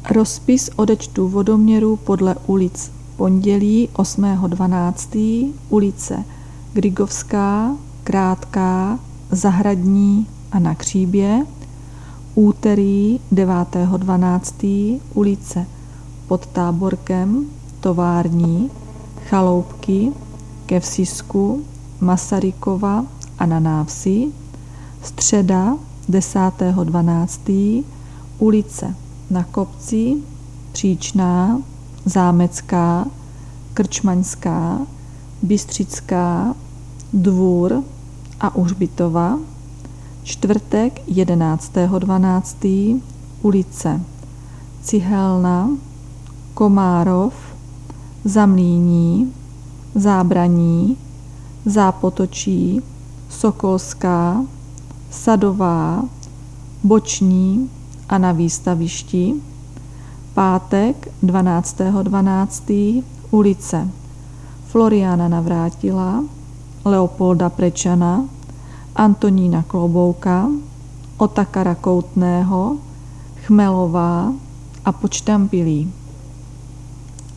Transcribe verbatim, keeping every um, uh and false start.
Rozpis odečtu vodoměru podle ulic: pondělí osmého dvanáctého ulice Grigovská, Krátká, Zahradní a Na Kříbě, úterý devátého dvanáctého ulice Pod Táborkem, Tovární, Chaloupky, Kevsisku, Masarykova a Na Návsi, středa desátého dvanáctého ulice Na Kopci, Příčná, Zámecká, Krčmaňská, Bystřická, Dvůr a Užbitova, čtvrtek jedenáctého dvanáctého ulice Cihelna, Komárov, Zamlíní, Zábraní, Zápotočí, Sokolská, Sadová, Boční a Na Výstavišti, pátek dvanáctého dvanáctého ulice Floriána Navrátila, Leopolda Prečana, Antonína Klobouka, Otakara Koutného, Chmelová a Počtampilí.